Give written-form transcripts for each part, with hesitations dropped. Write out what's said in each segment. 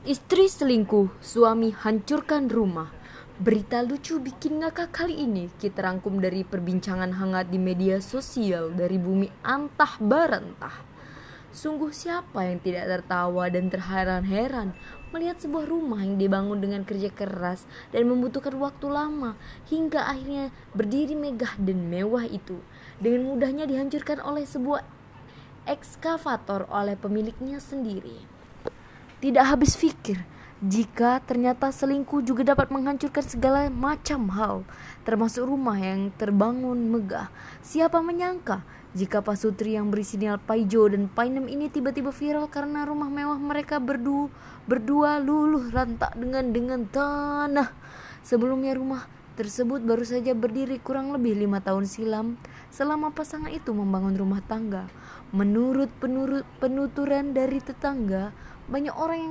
Istri selingkuh, suami hancurkan rumah. Berita lucu bikin ngakak kali ini kita rangkum dari perbincangan hangat di media sosial dari bumi antah barantah. Sungguh siapa yang tidak tertawa dan terheran-heran melihat sebuah rumah yang dibangun dengan kerja keras dan membutuhkan waktu lama hingga akhirnya berdiri megah dan mewah itu dengan mudahnya dihancurkan oleh sebuah ekskavator oleh pemiliknya sendiri. Tidak habis pikir jika ternyata selingkuh juga dapat menghancurkan segala macam hal, termasuk rumah yang terbangun megah. Siapa menyangka jika pasutri yang berinisial Paijo dan Painem ini tiba-tiba viral karena rumah mewah mereka berdua luluh lantak dengan tanah. Sebelumnya rumah tersebut baru saja berdiri kurang lebih 5 tahun silam selama pasangan itu membangun rumah tangga. Menurut penuturan dari tetangga, banyak orang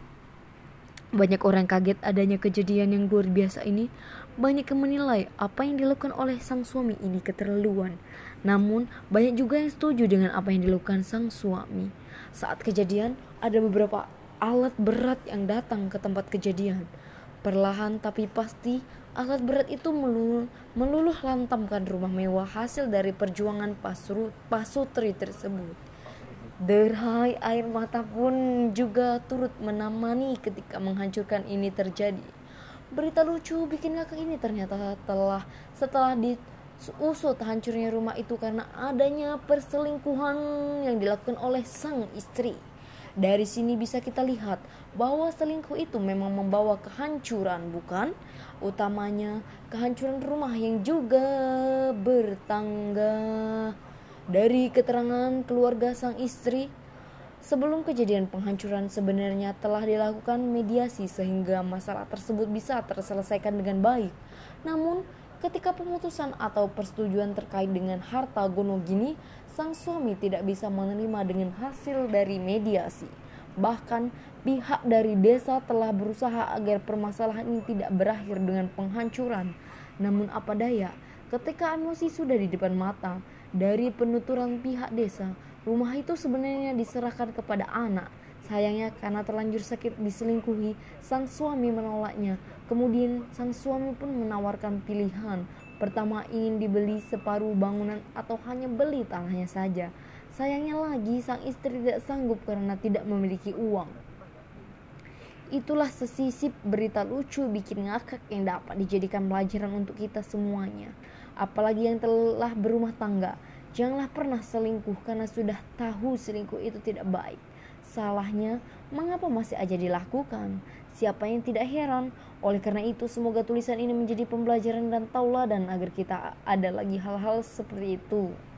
yang kaget adanya kejadian yang luar biasa ini. Banyak yang menilai apa yang dilakukan oleh sang suami ini keterlaluan. Namun banyak juga yang setuju dengan apa yang dilakukan sang suami. Saat kejadian ada beberapa alat berat yang datang ke tempat kejadian. Perlahan tapi pasti alat berat itu meluluh lantamkan rumah mewah hasil dari perjuangan pasutri tersebut. Derai air mata pun juga turut menemani ketika menghancurkan ini terjadi. Berita lucu bikin ngakak ini ternyata setelah diusut hancurnya rumah itu karena adanya perselingkuhan yang dilakukan oleh sang istri. Dari sini bisa kita lihat bahwa selingkuh itu memang membawa kehancuran, bukan? Utamanya kehancuran rumah yang juga bertangga. Dari keterangan keluarga sang istri, sebelum kejadian penghancuran sebenarnya telah dilakukan mediasi sehingga masalah tersebut bisa terselesaikan dengan baik. Namun, ketika pemutusan atau persetujuan terkait dengan harta gono gini, sang suami tidak bisa menerima dengan hasil dari mediasi. Bahkan, pihak dari desa telah berusaha agar permasalahan ini tidak berakhir dengan penghancuran. Namun apa daya, ketika emosi sudah di depan mata, dari penuturan pihak desa, rumah itu sebenarnya diserahkan kepada anak. Sayangnya karena terlanjur sakit diselingkuhi, sang suami menolaknya. Kemudian sang suami pun menawarkan pilihan. Pertama ingin dibeli separuh bangunan atau hanya beli tanahnya saja. Sayangnya lagi sang istri tidak sanggup karena tidak memiliki uang. Itulah sesisip berita lucu bikin ngakak yang dapat dijadikan pelajaran untuk kita semuanya. Apalagi yang telah berumah tangga, janganlah pernah selingkuh karena sudah tahu selingkuh itu tidak baik. Salahnya, mengapa masih aja dilakukan? Siapa yang tidak heran? Oleh karena itu, semoga tulisan ini menjadi pembelajaran dan tauladan agar kita ada lagi hal-hal seperti itu.